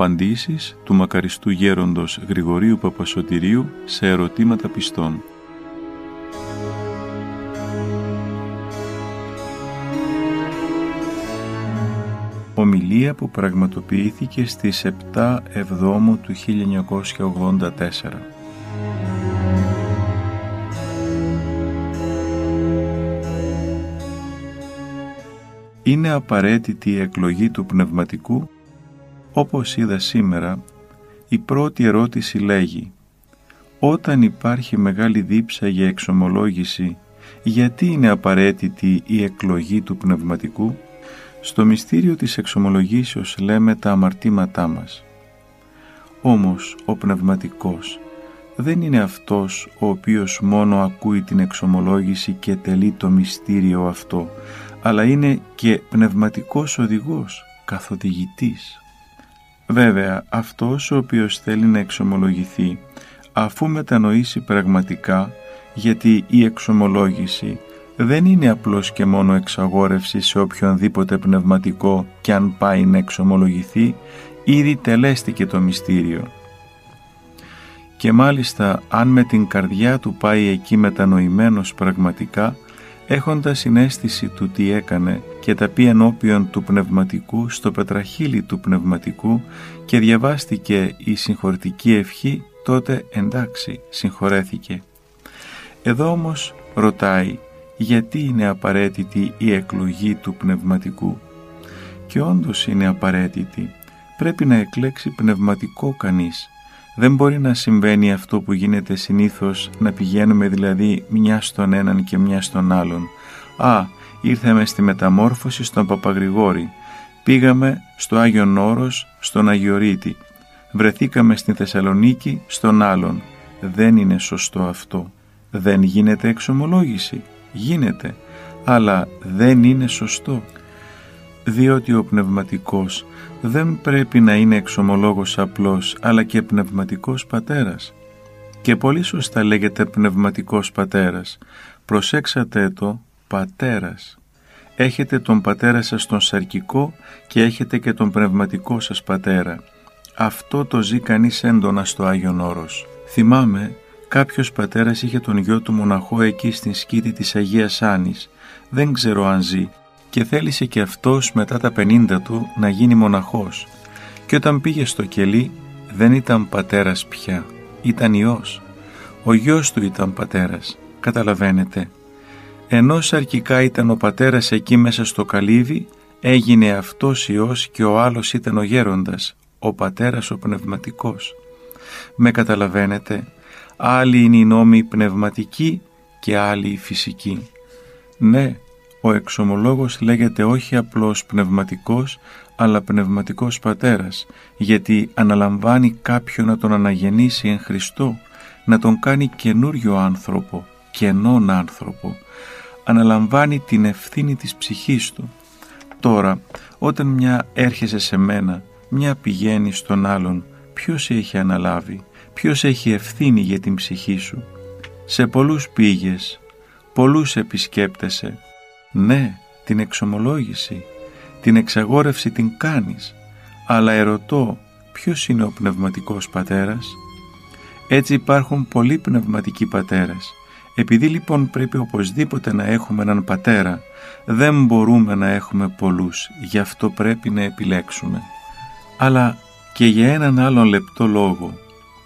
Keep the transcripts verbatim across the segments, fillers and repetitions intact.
Απαντήσεις του μακαριστού γέροντος Γρηγορίου Παπασωτηρίου σε ερωτήματα πιστών. Ομιλία που πραγματοποιήθηκε στις επτά Εβδόμου του χίλια εννιακόσια ογδόντα τέσσερα. Είναι απαραίτητη η εκλογή του πνευματικού? Όπως είδα σήμερα, η πρώτη ερώτηση λέγει: όταν υπάρχει μεγάλη δίψα για εξομολόγηση, γιατί είναι απαραίτητη η εκλογή του πνευματικού? Στο μυστήριο της εξομολογήσεως λέμε τα αμαρτήματά μας. Όμως ο πνευματικός δεν είναι αυτός ο οποίος μόνο ακούει την εξομολόγηση και τελεί το μυστήριο αυτό, αλλά είναι και πνευματικός οδηγός, καθοδηγητής. Βέβαια, αυτός ο οποίος θέλει να εξομολογηθεί, αφού μετανοήσει πραγματικά, γιατί η εξομολόγηση δεν είναι απλώς και μόνο εξαγόρευση σε οποιονδήποτε πνευματικό και αν πάει να εξομολογηθεί, ήδη τελέστηκε το μυστήριο. Και μάλιστα αν με την καρδιά του πάει εκεί μετανοημένος πραγματικά, έχοντας συναίσθηση του τι έκανε και τα πει ενώπιον του πνευματικού στο πετραχύλι του πνευματικού και διαβάστηκε η συγχωρητική ευχή, τότε εντάξει, συγχωρέθηκε. Εδώ όμως ρωτάει, γιατί είναι απαραίτητη η εκλογή του πνευματικού? Και όντως είναι απαραίτητη. Πρέπει να εκλέξει πνευματικό κανείς. Δεν μπορεί να συμβαίνει αυτό που γίνεται συνήθως, να πηγαίνουμε δηλαδή μια στον έναν και μια στον άλλον. Α, ήρθαμε στη μεταμόρφωση στον Παπαγρηγόρη, πήγαμε στο Άγιον Όρος στον Αγιορείτη, βρεθήκαμε στην Θεσσαλονίκη στον άλλον. Δεν είναι σωστό αυτό. Δεν γίνεται εξομολόγηση. Γίνεται, αλλά δεν είναι σωστό. Διότι ο πνευματικός δεν πρέπει να είναι εξομολόγος απλός, αλλά και πνευματικός πατέρας. Και πολύ σωστά λέγεται πνευματικός πατέρας. Προσέξατε το, πατέρας. Έχετε τον πατέρα σας τον σαρκικό και έχετε και τον πνευματικό σας πατέρα. Αυτό το ζει κανείς έντονα στο Άγιον Όρος. Θυμάμαι, κάποιος πατέρας είχε τον γιο του μοναχό εκεί στην σκήτη της Αγίας Άννης. Δεν ξέρω αν ζει. Και θέλησε και αυτός μετά τα πενήντα του να γίνει μοναχός. Και όταν πήγε στο κελί δεν ήταν πατέρας πια, ήταν ιός. Ο γιος του ήταν πατέρας, καταλαβαίνετε. Ενώ σαρκικά ήταν ο πατέρας εκεί μέσα στο καλύβι, έγινε αυτός ιός και ο άλλος ήταν ο γέροντας, ο πατέρας ο πνευματικός. Με καταλαβαίνετε, άλλοι είναι οι νόμοι πνευματικοί και άλλοι οι φυσικοί. Ναι, ο εξομολόγος λέγεται όχι απλώς πνευματικός, αλλά πνευματικός πατέρας, γιατί αναλαμβάνει κάποιον να τον αναγεννήσει εν Χριστώ, να τον κάνει καινούριο άνθρωπο, καινόν άνθρωπο. Αναλαμβάνει την ευθύνη της ψυχής του. Τώρα, όταν μια έρχεσαι σε μένα, μια πηγαίνει στον άλλον, ποιος έχει αναλάβει, ποιος έχει ευθύνη για την ψυχή σου? Σε πολλούς πήγες, πολλούς επισκέπτεσαι. Ναι, την εξομολόγηση, την εξαγόρευση την κάνεις, αλλά ερωτώ, ποιος είναι ο πνευματικός πατέρας? Έτσι υπάρχουν πολλοί πνευματικοί πατέρες. Επειδή λοιπόν πρέπει οπωσδήποτε να έχουμε έναν πατέρα, δεν μπορούμε να έχουμε πολλούς, γι' αυτό πρέπει να επιλέξουμε. Αλλά και για έναν άλλον λεπτό λόγο.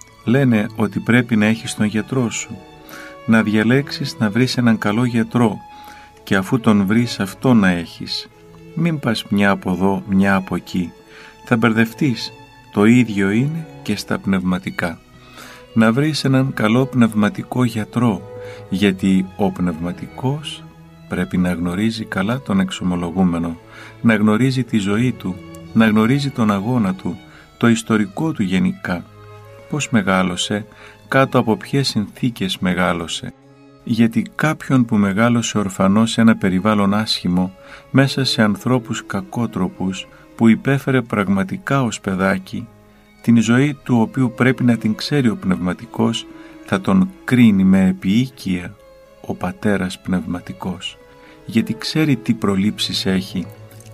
Λένε ότι πρέπει να έχεις τον γιατρό σου, να διαλέξεις να βρεις έναν καλό γιατρό, και αφού τον βρεις αυτό να έχεις. Μην πας μια από εδώ, μια από εκεί. Θα μπερδευτείς. Το ίδιο είναι και στα πνευματικά. Να βρεις έναν καλό πνευματικό γιατρό, γιατί ο πνευματικός πρέπει να γνωρίζει καλά τον εξομολογούμενο, να γνωρίζει τη ζωή του, να γνωρίζει τον αγώνα του, το ιστορικό του γενικά. Πώς μεγάλωσε, κάτω από ποιες συνθήκες μεγάλωσε. Γιατί κάποιον που μεγάλωσε ορφανός σε ένα περιβάλλον άσχημο, μέσα σε ανθρώπους κακότροπους, που υπέφερε πραγματικά ως παιδάκι, την ζωή του οποίου πρέπει να την ξέρει ο πνευματικός, θα τον κρίνει με επιοίκεια ο πατέρας πνευματικός, γιατί ξέρει τι προλήψεις έχει,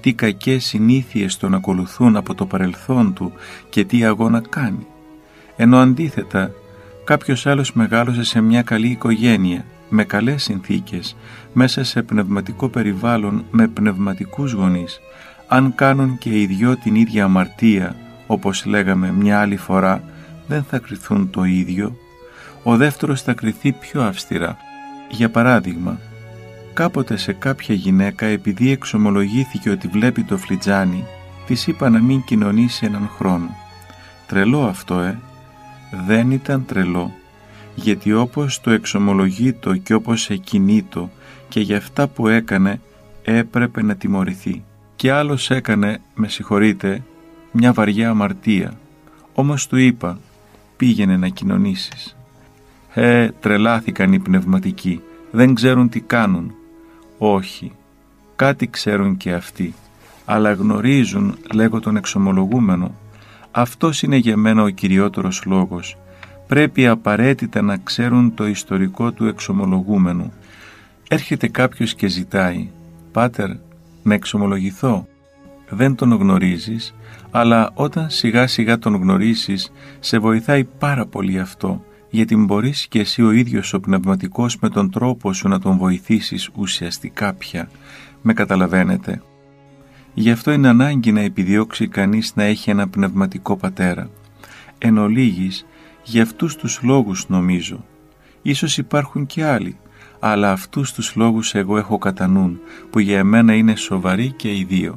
τι κακές συνήθειες τον ακολουθούν από το παρελθόν του και τι αγώνα κάνει. Ενώ αντίθετα, κάποιος άλλος μεγάλωσε σε μια καλή οικογένεια, με καλές συνθήκες, μέσα σε πνευματικό περιβάλλον, με πνευματικούς γονείς. Αν κάνουν και οι δυο την ίδια αμαρτία, όπως λέγαμε μια άλλη φορά, δεν θα κριθούν το ίδιο. Ο δεύτερος θα κριθεί πιο αυστηρά. Για παράδειγμα, κάποτε σε κάποια γυναίκα, επειδή εξομολογήθηκε ότι βλέπει το φλιτζάνι, της είπα να μην κοινωνήσει έναν χρόνο. Τρελό αυτό, ε! Δεν ήταν τρελό, γιατί όπως το εξομολογείτο και όπως εκινείτο και για αυτά που έκανε έπρεπε να τιμωρηθεί. Και άλλος έκανε, με συγχωρείτε, μια βαριά αμαρτία. Όμως του είπα, πήγαινε να κοινωνήσεις. Ε, τρελάθηκαν οι πνευματικοί, δεν ξέρουν τι κάνουν. Όχι, κάτι ξέρουν και αυτοί, αλλά γνωρίζουν, λέγω τον εξομολογούμενο. Αυτός είναι για μένα ο κυριότερος λόγος. Πρέπει απαραίτητα να ξέρουν το ιστορικό του εξομολογούμενου. Έρχεται κάποιος και ζητάει, «Πάτερ, να εξομολογηθώ». Δεν τον γνωρίζεις, αλλά όταν σιγά σιγά τον γνωρίσεις, σε βοηθάει πάρα πολύ αυτό, γιατί μπορείς και εσύ ο ίδιος ο πνευματικός με τον τρόπο σου να τον βοηθήσεις ουσιαστικά πια. Με καταλαβαίνετε? Γι' αυτό είναι ανάγκη να επιδιώξει κανείς να έχει ένα πνευματικό πατέρα. Εν ολίγης, για αυτούς τους λόγους νομίζω. Ίσως υπάρχουν και άλλοι, αλλά αυτούς τους λόγους εγώ έχω κατά νου, που για εμένα είναι σοβαροί και οι δύο.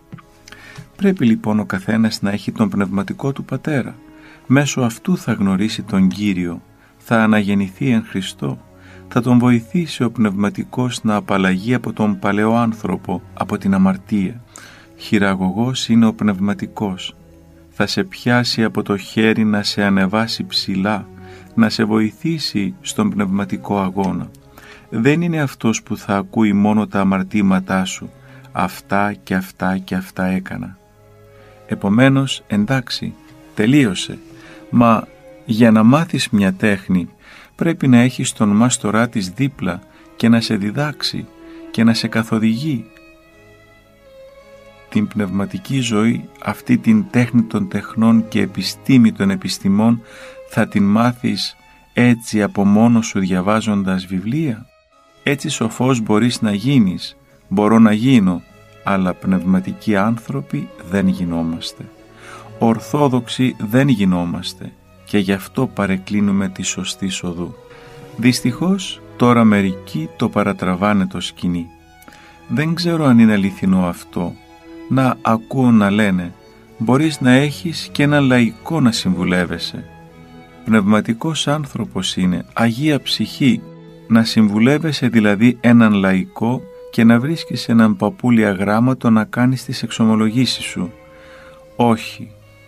Πρέπει λοιπόν ο καθένας να έχει τον πνευματικό του πατέρα. Μέσω αυτού θα γνωρίσει τον Κύριο, θα αναγεννηθεί εν Χριστώ, θα τον βοηθήσει ο πνευματικός να απαλλαγεί από τον παλαιό άνθρωπο, από την αμαρτία. Χειραγωγός είναι ο πνευματικός. Θα σε πιάσει από το χέρι να σε ανεβάσει ψηλά, να σε βοηθήσει στον πνευματικό αγώνα. Δεν είναι αυτός που θα ακούει μόνο τα αμαρτήματά σου. Αυτά και αυτά και αυτά έκανα. Επομένως, εντάξει, τελείωσε. Μα για να μάθεις μια τέχνη πρέπει να έχεις τον μάστορά της δίπλα και να σε διδάξει και να σε καθοδηγεί. Την πνευματική ζωή, αυτή την τέχνη των τεχνών και επιστήμη των επιστημών, θα την μάθεις έτσι από μόνος σου διαβάζοντας βιβλία? Έτσι σοφός μπορείς να γίνεις, μπορώ να γίνω, αλλά πνευματικοί άνθρωποι δεν γινόμαστε. Ορθόδοξοι δεν γινόμαστε και γι' αυτό παρεκκλίνουμε τη σωστή οδού. Δυστυχώς τώρα μερικοί το παρατραβάνε το σκηνή. Δεν ξέρω αν είναι αληθινό αυτό. Να ακούω να λένε, μπορείς να έχεις και ένα λαϊκό να συμβουλεύεσαι. Πνευματικός άνθρωπος είναι, Αγία ψυχή, να συμβουλεύεσαι δηλαδή έναν λαϊκό και να βρίσκεις έναν παππούλι αγράμματο να κάνεις τις εξομολογήσεις σου. Όχι,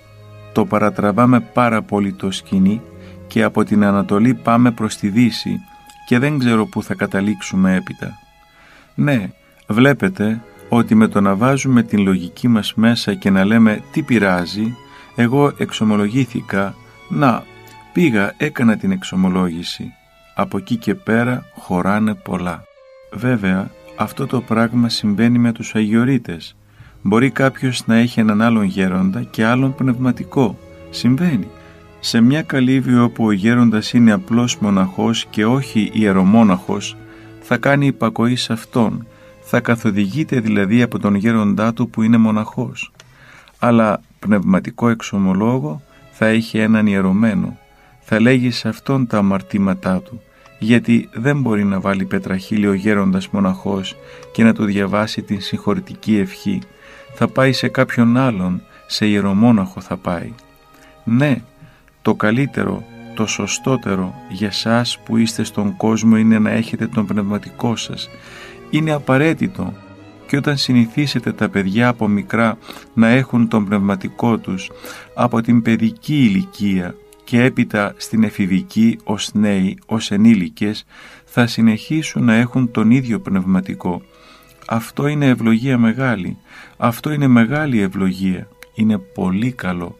το παρατραβάμε πάρα πολύ το σκηνή και από την Ανατολή πάμε προς τη Δύση και δεν ξέρω πού θα καταλήξουμε έπειτα. Ναι, βλέπετε ότι με το να βάζουμε την λογική μας μέσα και να λέμε τι πειράζει, εγώ εξομολογήθηκα, να, πήγα, έκανα την εξομολόγηση. Από εκεί και πέρα χωράνε πολλά. Βέβαια, αυτό το πράγμα συμβαίνει με τους αγιορείτες. Μπορεί κάποιος να έχει έναν άλλον γέροντα και άλλον πνευματικό. Συμβαίνει. Σε μια καλύβη όπου ο γέροντας είναι απλός μοναχός και όχι ιερομόναχος, θα κάνει υπακοή σε αυτόν. Θα καθοδηγείται δηλαδή από τον γέροντά του που είναι μοναχός. Αλλά πνευματικό εξομολόγο θα έχει έναν ιερωμένο. Θα λέγει σε αυτόν τα αμαρτήματά του, γιατί δεν μπορεί να βάλει πετραχύλι ο γέροντας μοναχός και να του διαβάσει την συγχωρητική ευχή. Θα πάει σε κάποιον άλλον, σε ιερομόναχο θα πάει. Ναι, το καλύτερο, το σωστότερο για σας που είστε στον κόσμο είναι να έχετε τον πνευματικό σας. Είναι απαραίτητο και όταν συνηθίσετε τα παιδιά από μικρά να έχουν τον πνευματικό τους από την παιδική ηλικία και έπειτα στην εφηβική ως νέοι, ως ενήλικες, θα συνεχίσουν να έχουν τον ίδιο πνευματικό. Αυτό είναι ευλογία μεγάλη. Αυτό είναι μεγάλη ευλογία. Είναι πολύ καλό.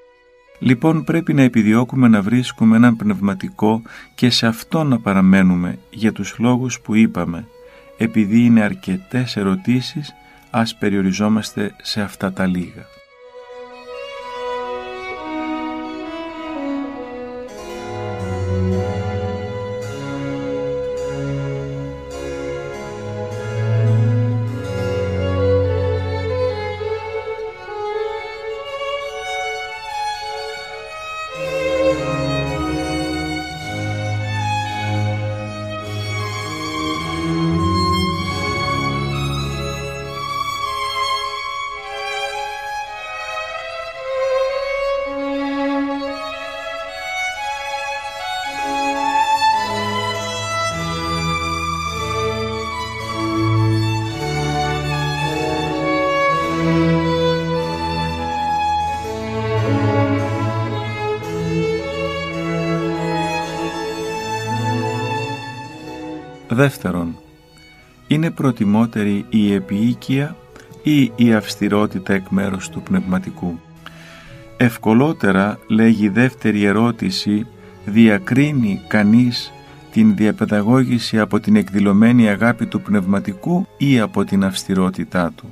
Λοιπόν, πρέπει να επιδιώκουμε να βρίσκουμε έναν πνευματικό και σε αυτό να παραμένουμε για τους λόγους που είπαμε. Επειδή είναι αρκετές ερωτήσεις, ας περιοριζόμαστε σε αυτά τα λίγα. Δεύτερον, είναι προτιμότερη η επιοίκεια ή η αυστηρότητα εκ μέρους του πνευματικού? Ευκολότερα, λέγει η δεύτερη ερώτηση, διακρίνει κανείς την διαπαιδαγώγηση από την εκδηλωμένη αγάπη του πνευματικού ή από την αυστηρότητά του.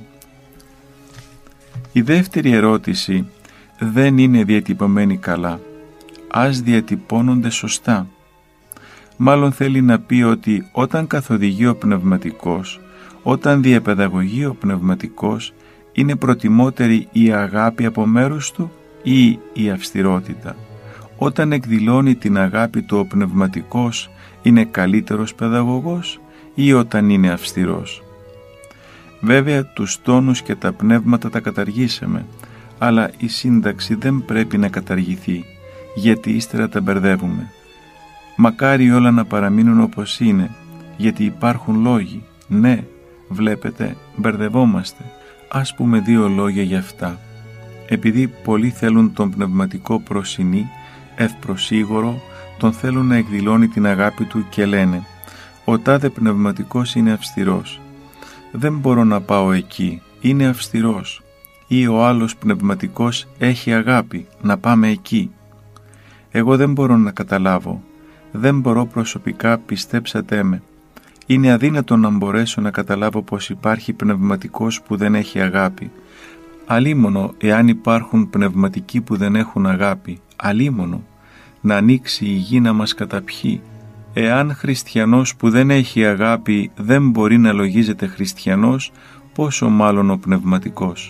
Η δεύτερη ερώτηση δεν είναι διατυπωμένη καλά. Ας διατυπώνονται σωστά. Μάλλον θέλει να πει ότι όταν καθοδηγεί ο πνευματικός, όταν διαπαιδαγωγεί ο πνευματικός, είναι προτιμότερη η αγάπη από μέρους του ή η αυστηρότητα? Όταν εκδηλώνει την αγάπη του ο πνευματικός, είναι καλύτερος παιδαγωγός ή όταν είναι αυστηρός? Βέβαια, τους τόνους και τα πνεύματα τα καταργήσαμε, αλλά η σύνταξη δεν πρέπει να καταργηθεί, γιατί ύστερα τα μπερδεύουμε. Μακάρι όλα να παραμείνουν όπως είναι, γιατί υπάρχουν λόγοι. Ναι, βλέπετε, μπερδευόμαστε. Ας πούμε δύο λόγια για αυτά. Επειδή πολλοί θέλουν τον πνευματικό προσινή, ευπροσίγορο, τον θέλουν να εκδηλώνει την αγάπη του και λένε «Ο τάδε πνευματικός είναι αυστηρός. Δεν μπορώ να πάω εκεί, είναι αυστηρός». Ή «Ο άλλος πνευματικός έχει αγάπη, να πάμε εκεί». Εγώ δεν μπορώ να καταλάβω. Δεν μπορώ προσωπικά, πιστέψατε με. Είναι αδύνατο να μπορέσω να καταλάβω πως υπάρχει πνευματικός που δεν έχει αγάπη. Αλίμονο εάν υπάρχουν πνευματικοί που δεν έχουν αγάπη. Αλίμονο να ανοίξει η γη να μας καταπιεί. Εάν χριστιανός που δεν έχει αγάπη δεν μπορεί να λογίζεται χριστιανός, πόσο μάλλον ο πνευματικός.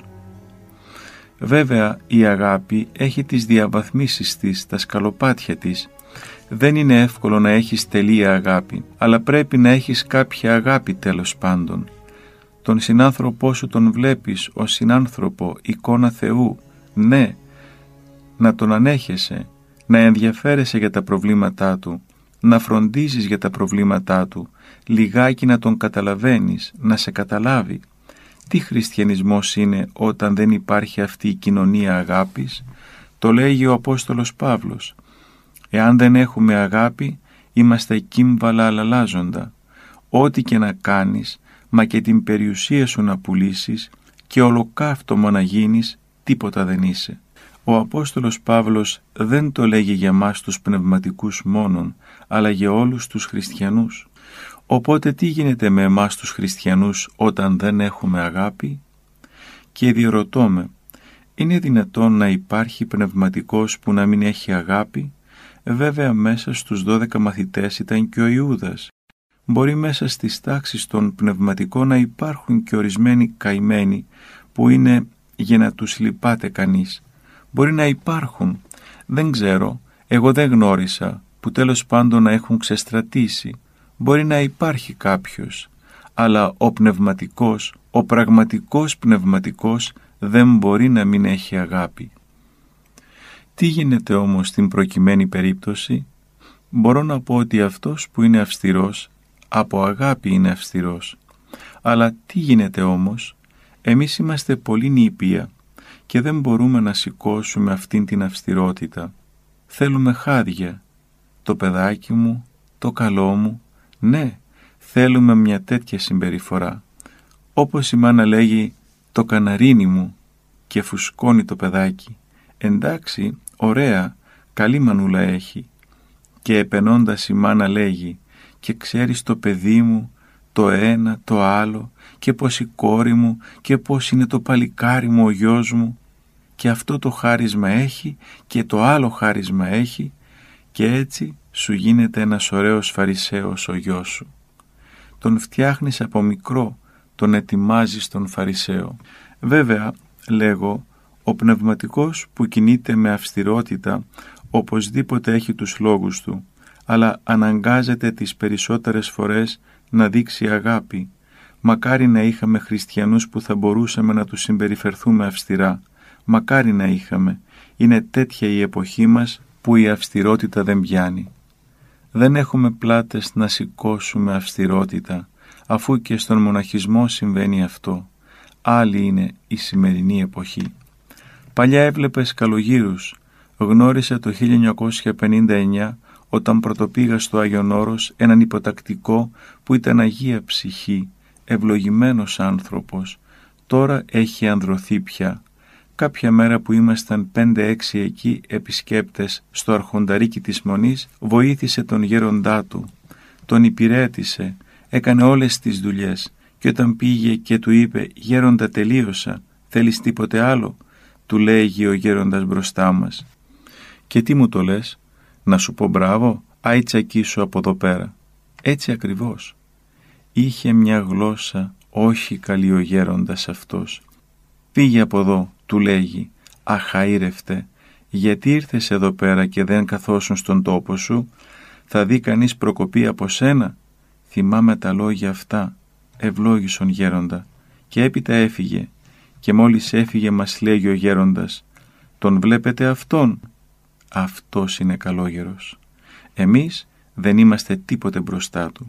Βέβαια η αγάπη έχει τις διαβαθμίσεις της, τα σκαλοπάτια της. Δεν είναι εύκολο να έχεις τελεία αγάπη, αλλά πρέπει να έχεις κάποια αγάπη τέλος πάντων. Τον συνάνθρωπό σου τον βλέπεις ως συνάνθρωπο, εικόνα Θεού. Ναι, να τον ανέχεσαι, να ενδιαφέρεσαι για τα προβλήματά του, να φροντίζεις για τα προβλήματά του, λιγάκι να τον καταλαβαίνεις, να σε καταλάβει. Τι χριστιανισμός είναι όταν δεν υπάρχει αυτή η κοινωνία αγάπης? Το λέγει ο Απόστολος Παύλος. Εάν δεν έχουμε αγάπη, είμαστε κύμβαλα αλλάζοντα. Ό,τι και να κάνεις, μα και την περιουσία σου να πουλήσεις και ολοκαύτωμα να γίνεις, τίποτα δεν είσαι. Ο Απόστολος Παύλος δεν το λέγει για μας τους πνευματικούς μόνον, αλλά για όλους τους χριστιανούς. Οπότε τι γίνεται με εμάς τους χριστιανούς όταν δεν έχουμε αγάπη? Και διερωτώ με, είναι δυνατόν να υπάρχει πνευματικός που να μην έχει αγάπη? Βέβαια μέσα στους δώδεκα μαθητές ήταν και ο Ιούδας. Μπορεί μέσα στις τάξεις των πνευματικών να υπάρχουν και ορισμένοι καημένοι που είναι για να τους λυπάται κανείς. Μπορεί να υπάρχουν, δεν ξέρω, εγώ δεν γνώρισα, που τέλος πάντων να έχουν ξεστρατήσει. Μπορεί να υπάρχει κάποιος, αλλά ο πνευματικός, ο πραγματικός πνευματικός δεν μπορεί να μην έχει αγάπη. Τι γίνεται όμως στην προκειμένη περίπτωση? Μπορώ να πω ότι αυτός που είναι αυστηρός, από αγάπη είναι αυστηρός. Αλλά τι γίνεται όμως? Εμείς είμαστε πολύ νήπια και δεν μπορούμε να σηκώσουμε αυτήν την αυστηρότητα. Θέλουμε χάδια. Το παιδάκι μου, το καλό μου, ναι, θέλουμε μια τέτοια συμπεριφορά. Όπως η μάνα λέγει «το καναρίνι μου» και φουσκώνει το παιδάκι. Εντάξει, ωραία, καλή μανούλα έχει. Και επενώντας η μάνα λέγει «και ξέρεις το παιδί μου, το ένα, το άλλο, και πως η κόρη μου και πως είναι το παλικάρι μου ο γιος μου, και αυτό το χάρισμα έχει και το άλλο χάρισμα έχει, και έτσι σου γίνεται ένας ωραίος Φαρισαίος ο γιος σου. Τον φτιάχνεις από μικρό, τον ετοιμάζεις τον Φαρισαίο. Βέβαια, λέγω, ο πνευματικός που κινείται με αυστηρότητα οπωσδήποτε έχει τους λόγους του, αλλά αναγκάζεται τις περισσότερες φορές να δείξει αγάπη. Μακάρι να είχαμε χριστιανούς που θα μπορούσαμε να τους συμπεριφερθούμε αυστηρά. Μακάρι να είχαμε. Είναι τέτοια η εποχή μας που η αυστηρότητα δεν πιάνει. Δεν έχουμε πλάτες να σηκώσουμε αυστηρότητα, αφού και στον μοναχισμό συμβαίνει αυτό. Άλλη είναι η σημερινή εποχή. Παλιά έβλεπες καλογύρους. Γνώρισα το χίλια εννιακόσια πενήντα εννιά, όταν πρωτοπήγα στο Άγιον Όρος, έναν υποτακτικό που ήταν αγία ψυχή, ευλογημένος άνθρωπος. Τώρα έχει ανδρωθεί πια. Κάποια μέρα που ήμασταν πέντε έξι εκεί επισκέπτες στο αρχονταρίκι της Μονής, βοήθησε τον γέροντά του, τον υπηρέτησε, έκανε όλες τις δουλειές, και όταν πήγε και του είπε «Γέροντα, τελείωσα, θέλεις τίποτε άλλο?» του λέγει ο γέροντας μπροστά μας. «Και τι μου το λες, να σου πω μπράβο, άι τσακίσου από εδώ πέρα?» Έτσι ακριβώς. Είχε μια γλώσσα όχι καλή ο γέροντας αυτός. «Φύγε από εδώ», του λέγει, «αχαήρευτε, γιατί ήρθες εδώ πέρα και δεν καθόσουν στον τόπο σου? Θα δει κανείς προκοπή από σένα?» Θυμάμαι τα λόγια αυτά, ευλόγησον γέροντα, και έπειτα έφυγε, και μόλις έφυγε μας λέγει ο γέροντας, «Τον βλέπετε αυτόν? Αυτός είναι καλόγερος. Εμείς δεν είμαστε τίποτε μπροστά του.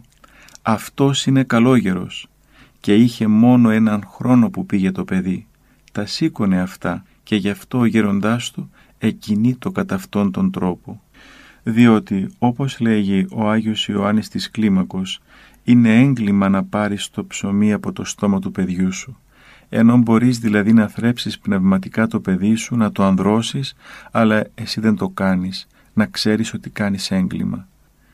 Αυτός είναι καλόγερος». Και είχε μόνο έναν χρόνο που πήγε το παιδί. Τα σήκωνε αυτά, και γι' αυτό ο γέροντάς του εκκινεί το κατά αυτόν τον τρόπο. Διότι, όπως λέγει ο Άγιος Ιωάννης της Κλίμακος, είναι έγκλημα να πάρεις το ψωμί από το στόμα του παιδιού σου. Ενώ μπορείς δηλαδή να θρέψεις πνευματικά το παιδί σου, να το ανδρώσεις, αλλά εσύ δεν το κάνεις, να ξέρεις ότι κάνεις έγκλημα.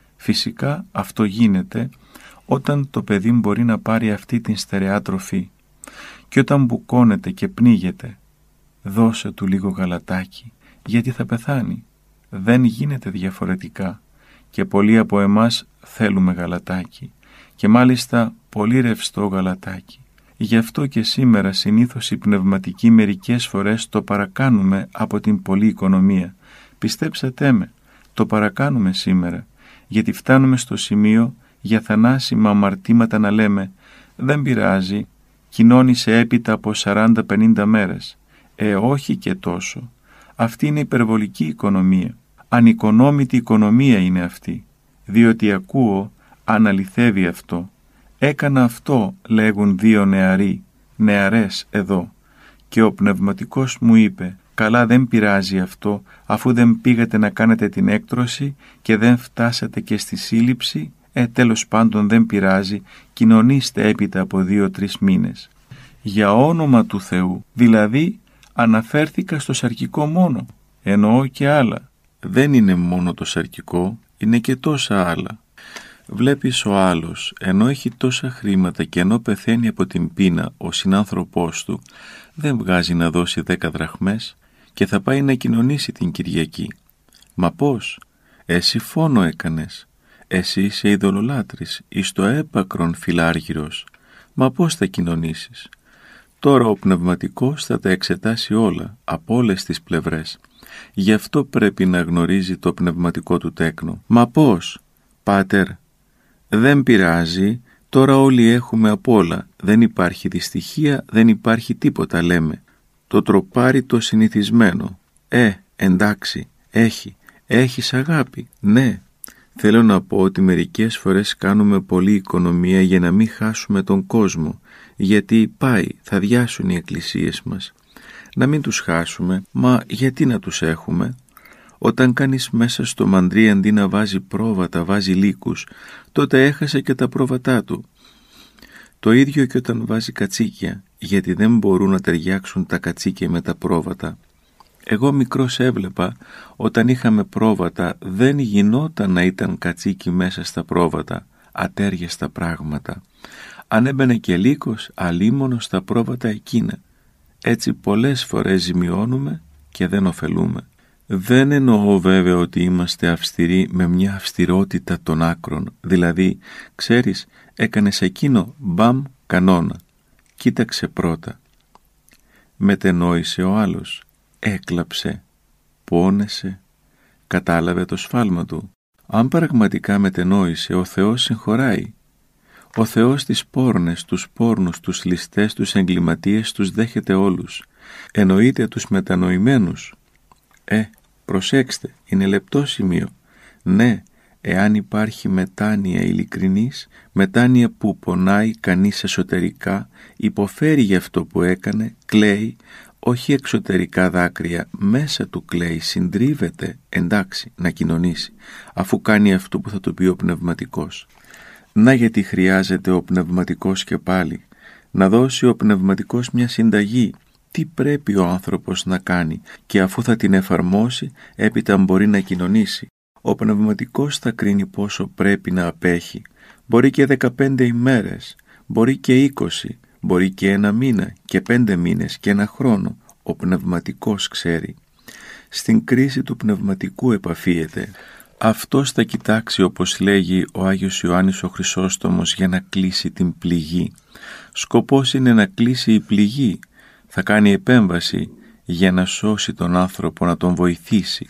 Φυσικά αυτό γίνεται όταν το παιδί μπορεί να πάρει αυτή την στερεά τροφή. Και όταν μπουκώνεται και πνίγεται, δώσε του λίγο γαλατάκι, γιατί θα πεθάνει. Δεν γίνεται διαφορετικά, και πολλοί από εμάς θέλουμε γαλατάκι, και μάλιστα πολύ ρευστό γαλατάκι. Γι' αυτό και σήμερα συνήθως οι πνευματικοί μερικές φορές το παρακάνουμε από την πολλή οικονομία. Πιστέψατε με, το παρακάνουμε σήμερα, γιατί φτάνουμε στο σημείο για θανάσιμα αμαρτήματα να λέμε «Δεν πειράζει, κοινώνησε έπειτα από σαράντα πενήντα μέρες». Ε, όχι και τόσο. Αυτή είναι υπερβολική οικονομία. Ανοικονόμητη οικονομία είναι αυτή, διότι ακούω αν αληθεύει αυτό. Έκανα αυτό, λέγουν δύο νεαροί, νεαρές εδώ, και ο πνευματικός μου είπε, καλά δεν πειράζει αυτό, αφού δεν πήγατε να κάνετε την έκτρωση και δεν φτάσατε και στη σύλληψη, ε τέλος πάντων δεν πειράζει, κοινωνήστε έπειτα από δύο-τρεις μήνες. Για όνομα του Θεού, δηλαδή αναφέρθηκα στο σαρκικό μόνο, εννοώ και άλλα. Δεν είναι μόνο το σαρκικό, είναι και τόσα άλλα. Βλέπεις ο άλλος, ενώ έχει τόσα χρήματα και ενώ πεθαίνει από την πείνα ο συνάνθρωπός του, δεν βγάζει να δώσει δέκα δραχμές και θα πάει να κοινωνήσει την Κυριακή. Μα πώς, εσύ φόνο έκανες, εσύ είσαι ειδωλολάτρης, εις το έπακρον φιλάργυρος, μα πώς θα κοινωνήσεις? Τώρα ο πνευματικός θα τα εξετάσει όλα, από όλες τις πλευρές. Γι' αυτό πρέπει να γνωρίζει το πνευματικό του τέκνο. Μα πώς, πάτερ, δεν πειράζει, τώρα όλοι έχουμε απ' όλα, δεν υπάρχει δυστυχία, δεν υπάρχει τίποτα λέμε. Το τροπάρι το συνηθισμένο. Ε, εντάξει, έχει, έχεις αγάπη, ναι. Θέλω να πω ότι μερικές φορές κάνουμε πολλή οικονομία για να μην χάσουμε τον κόσμο, γιατί πάει, θα διάσουν οι εκκλησίες μας. Να μην τους χάσουμε, μα γιατί να τους έχουμε? Όταν κάνεις μέσα στο μαντρί αντί να βάζει πρόβατα, βάζει λύκους, τότε έχασε και τα πρόβατά του. Το ίδιο και όταν βάζει κατσίκια, γιατί δεν μπορούν να ταιριάξουν τα κατσίκια με τα πρόβατα. Εγώ μικρός έβλεπα, όταν είχαμε πρόβατα δεν γινόταν να ήταν κατσίκι μέσα στα πρόβατα, ατέριαστα πράγματα. Αν έμπαινε και λύκος, αλίμονο στα πρόβατα εκείνα. Έτσι πολλές φορές ζημιώνουμε και δεν ωφελούμε. Δεν εννοώ βέβαια ότι είμαστε αυστηροί με μια αυστηρότητα των άκρων, δηλαδή, ξέρεις, έκανες εκείνο, μπαμ, κανόνα. Κοίταξε πρώτα. Μετενόησε ο άλλος, έκλαψε, πόνεσε, κατάλαβε το σφάλμα του. Αν πραγματικά μετενόησε, ο Θεός συγχωράει. Ο Θεός τις πόρνες, τους πόρνους, τους ληστές, τους εγκληματίες τους δέχεται όλους. Εννοείται τους μετανοημένους. Ε, προσέξτε, είναι λεπτό σημείο. Ναι, εάν υπάρχει μετάνοια ειλικρινής, μετάνοια που πονάει κανείς εσωτερικά, υποφέρει για αυτό που έκανε, κλαίει, όχι εξωτερικά δάκρυα, μέσα του κλαίει, συντρίβεται, εντάξει, να κοινωνήσει, αφού κάνει αυτό που θα το πει ο πνευματικός. Να γιατί χρειάζεται ο πνευματικός και πάλι, να δώσει ο πνευματικός μια συνταγή, τι πρέπει ο άνθρωπος να κάνει και αφού θα την εφαρμόσει, έπειτα μπορεί να κοινωνήσει. Ο πνευματικός θα κρίνει πόσο πρέπει να απέχει. Μπορεί και δεκαπέντε ημέρες, μπορεί και είκοσι, μπορεί και ένα μήνα και πέντε μήνες και ένα χρόνο. Ο πνευματικός ξέρει. Στην κρίση του πνευματικού επαφίεται. Αυτός θα κοιτάξει, όπως λέγει ο Άγιος Ιωάννης ο Χρυσόστομος, για να κλείσει την πληγή. Σκοπός είναι να κλείσει η πληγή. Θα κάνει επέμβαση για να σώσει τον άνθρωπο, να τον βοηθήσει.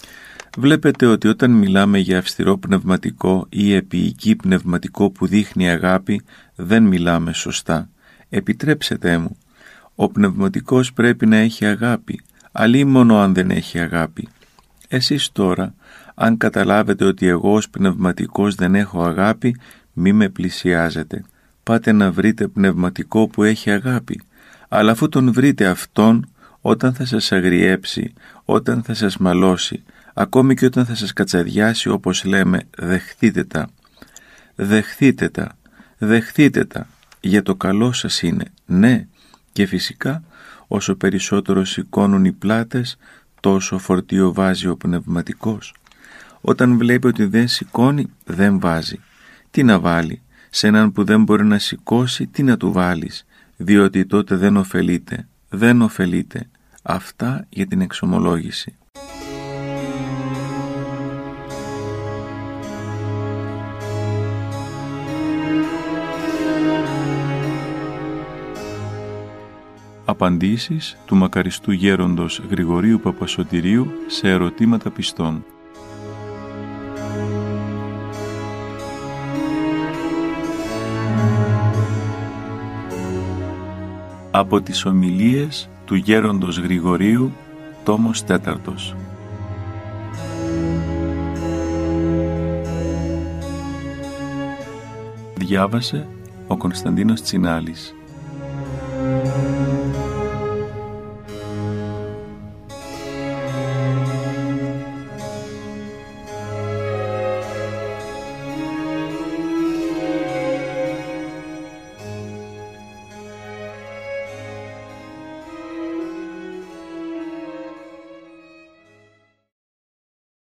Βλέπετε ότι όταν μιλάμε για αυστηρό πνευματικό ή επίοικη πνευματικό που δείχνει αγάπη, δεν μιλάμε σωστά. Επιτρέψτε μου, ο πνευματικός πρέπει να έχει αγάπη, αλίμονο αν δεν έχει αγάπη. Εσείς τώρα, αν καταλάβετε ότι εγώ ως πνευματικός δεν έχω αγάπη, μη με πλησιάζετε. Πάτε να βρείτε πνευματικό που έχει αγάπη. Αλλά αφού τον βρείτε αυτόν, όταν θα σας αγριέψει, όταν θα σας μαλώσει, ακόμη και όταν θα σας κατσαδιάσει, όπως λέμε, δεχτείτε τα. Δεχτείτε τα, δεχτείτε τα, για το καλό σας είναι, ναι, και φυσικά όσο περισσότερο σηκώνουν οι πλάτες, τόσο φορτίο βάζει ο πνευματικός. Όταν βλέπει ότι δεν σηκώνει, δεν βάζει. Τι να βάλει, σε έναν που δεν μπορεί να σηκώσει, τι να του βάλεις, διότι τότε δεν ωφελείται, δεν ωφελείται. Αυτά για την εξομολόγηση. Απαντήσεις του μακαριστού γέροντος Γρηγορίου Παπασωτηρίου σε ερωτήματα πιστών. Από τις ομιλίες του γέροντος Γρηγορίου, τόμος τέταρτος. Διάβασε ο Κωνσταντίνος Τσινάλης.